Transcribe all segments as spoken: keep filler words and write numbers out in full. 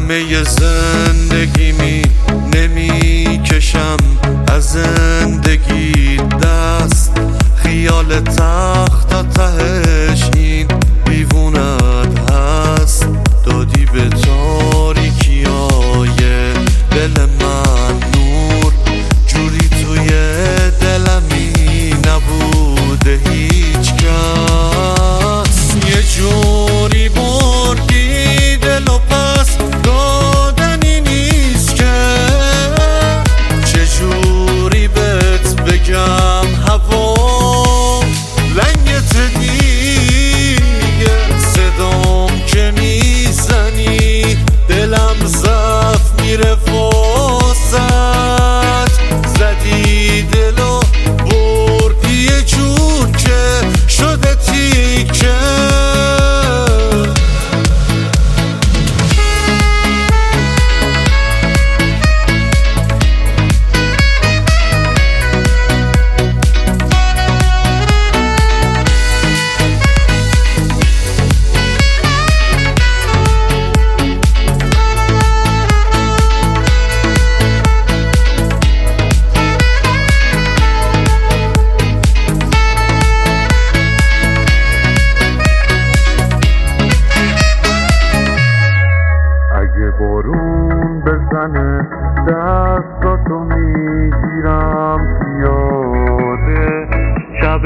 همه زندگیمی نمی کشم از زندگی دست، خیال تخت تا تهش این دیوونت هست. دادی به تاریکی های دل من نور، جوری توی دلمی نبوده هیچ کس. یه جوری بردی دل و پس دادنی نیست که، چجوری بهت بگم هوا لنگت دیگه، صدام که میزنی دلم ضعف میره واسد. زدی دلو بردی یه جور که شده تیکه. بارون بزنه دستاتو میگیرم پیاده، شب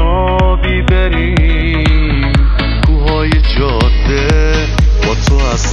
مهتابی بریم کوههای جاده، با تو از